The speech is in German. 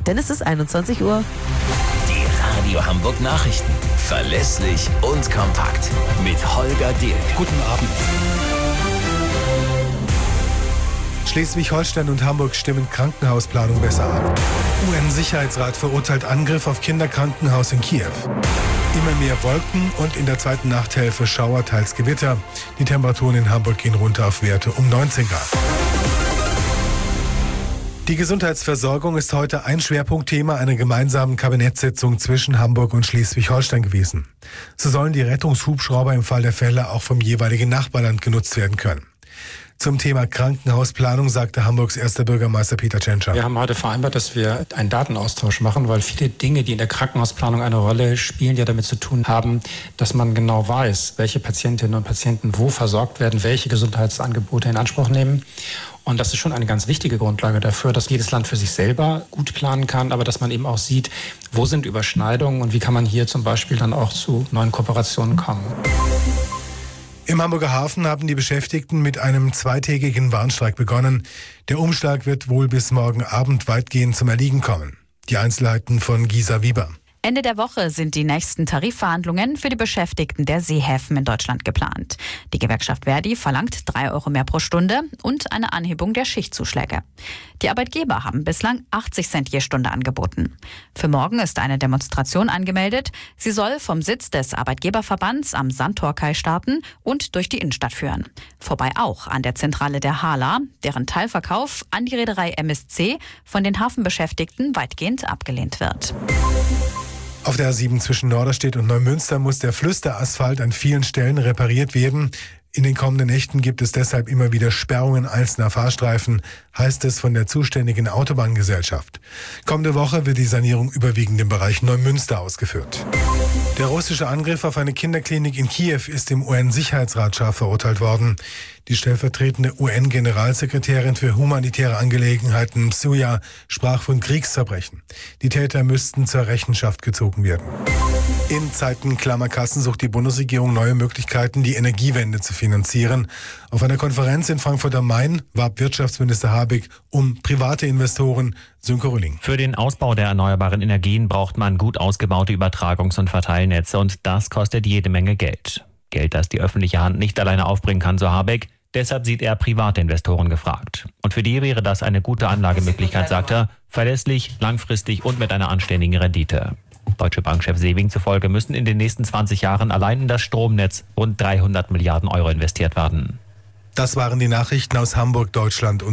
denn es ist 21 Uhr. Die Radio Hamburg Nachrichten. Verlässlich und kompakt. Mit Holger Dilk. Guten Abend. Schleswig-Holstein und Hamburg stimmen Krankenhausplanung besser ab. UN-Sicherheitsrat verurteilt Angriff auf Kinderkrankenhaus in Kiew. Immer mehr Wolken und in der zweiten Nachthälfte Schauer, teils Gewitter. Die Temperaturen in Hamburg gehen runter auf Werte um 19 Grad. Die Gesundheitsversorgung ist heute ein Schwerpunktthema einer gemeinsamen Kabinettssitzung zwischen Hamburg und Schleswig-Holstein gewesen. So sollen die Rettungshubschrauber im Fall der Fälle auch vom jeweiligen Nachbarland genutzt werden können. Zum Thema Krankenhausplanung sagte Hamburgs erster Bürgermeister Peter Tschentscher. Wir haben heute vereinbart, dass wir einen Datenaustausch machen, weil viele Dinge, die in der Krankenhausplanung eine Rolle spielen, ja damit zu tun haben, dass man genau weiß, welche Patientinnen und Patienten wo versorgt werden, welche Gesundheitsangebote in Anspruch nehmen. Und das ist schon eine ganz wichtige Grundlage dafür, dass jedes Land für sich selber gut planen kann, aber dass man eben auch sieht, wo sind Überschneidungen und wie kann man hier zum Beispiel dann auch zu neuen Kooperationen kommen. Im Hamburger Hafen haben die Beschäftigten mit einem zweitägigen Warnstreik begonnen. Der Umschlag wird wohl bis morgen Abend weitgehend zum Erliegen kommen. Die Einzelheiten von Gisa Wieber. Ende der Woche sind die nächsten Tarifverhandlungen für die Beschäftigten der Seehäfen in Deutschland geplant. Die Gewerkschaft Verdi verlangt 3 Euro mehr pro Stunde und eine Anhebung der Schichtzuschläge. Die Arbeitgeber haben bislang 80 Cent je Stunde angeboten. Für morgen ist eine Demonstration angemeldet. Sie soll vom Sitz des Arbeitgeberverbands am Sandtorkai starten und durch die Innenstadt führen. Vorbei auch an der Zentrale der HHLA, deren Teilverkauf an die Reederei MSC von den Hafenbeschäftigten weitgehend abgelehnt wird. Auf der A7 zwischen Norderstedt und Neumünster muss der Flüsterasphalt an vielen Stellen repariert werden. In den kommenden Nächten gibt es deshalb immer wieder Sperrungen einzelner Fahrstreifen, heißt es von der zuständigen Autobahngesellschaft. Kommende Woche wird die Sanierung überwiegend im Bereich Neumünster ausgeführt. Der russische Angriff auf eine Kinderklinik in Kiew ist im UN-Sicherheitsrat scharf verurteilt worden. Die stellvertretende UN-Generalsekretärin für humanitäre Angelegenheiten Msuja sprach von Kriegsverbrechen. Die Täter müssten zur Rechenschaft gezogen werden. In Zeiten klammer Kassen sucht die Bundesregierung neue Möglichkeiten, die Energiewende zu finanzieren. Auf einer Konferenz in Frankfurt am Main warb Wirtschaftsminister Habeck um private Investoren. Sönke Rülling. Für den Ausbau der erneuerbaren Energien braucht man gut ausgebaute Übertragungs- und Verteilnetze und das kostet jede Menge Geld. Geld, das die öffentliche Hand nicht alleine aufbringen kann, so Habeck. Deshalb sieht er private Investoren gefragt. Und für die wäre das eine gute Anlagemöglichkeit, sagt er, verlässlich, langfristig und mit einer anständigen Rendite. Deutsche Bankchef Sewing zufolge müssen in den nächsten 20 Jahren allein in das Stromnetz rund 300 Milliarden Euro investiert werden. Das waren die Nachrichten aus Hamburg, Deutschland und